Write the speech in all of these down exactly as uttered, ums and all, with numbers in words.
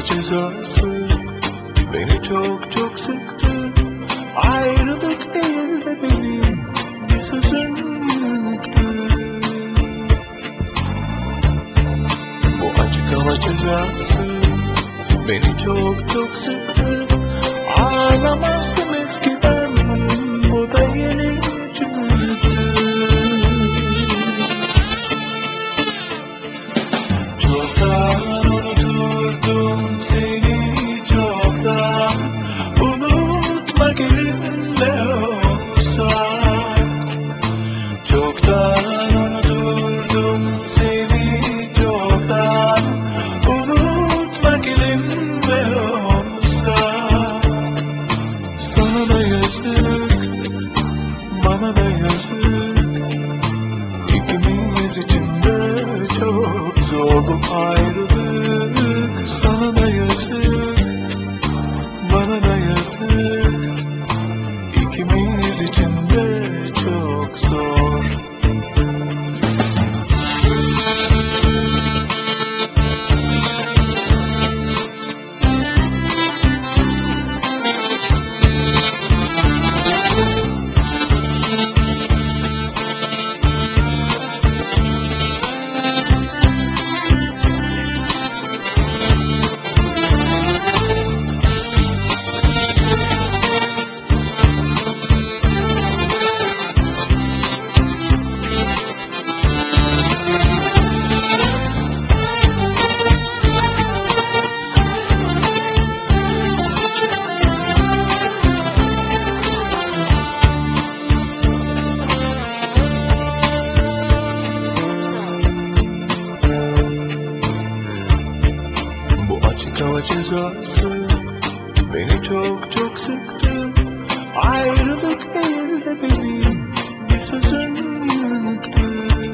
cezası beni çok çok sıktı. Ayrılık değil de benim bir sözün yıktı. Bu açık hava cezası beni çok çok sıktı. Ağlamazdım eskiden, bu da yeni çıktı. Çoktan unuturdum seni, çoktan unutmak elimde olsa. Çoktan unuturdum seni, çoktan unutmak elimde olsa. Sana da yazık, bana da yazık. İkimiz için de çok zor bu ayrılık. Sana da yazık, bana da yazık. İkimiz için de çok zor. Açık hava cezası beni çok çok sıktı. Ayrılık değil de benim bir sözün yıktı.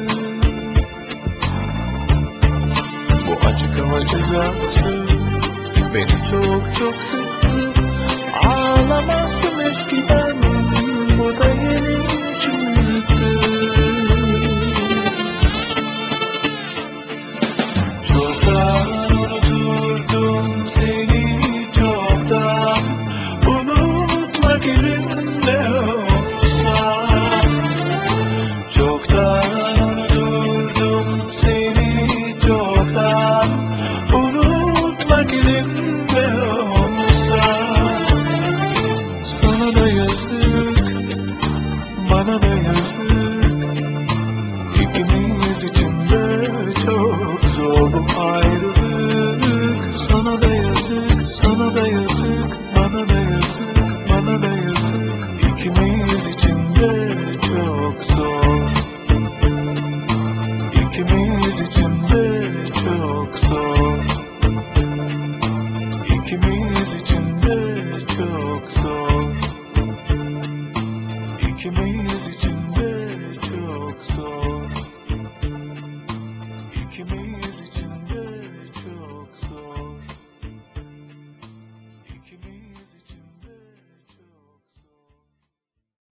Bu açık hava cezası beni çok çok sıktı. Ağlamazdım eskiden, bu da yeni çıktı. Çoktan unuturdum seni, çoktan unutmak elimde olsa. Çoktan unuturdum seni, çoktan unutmak elimde olsa. Sana da yazık, bana da yazık. İkimiz için de çok zor bu ayrılık. Sana da yazık, sana da yazık. Bana da yazık, bana da yazık. İkimiz için de çok zor. İkimiz için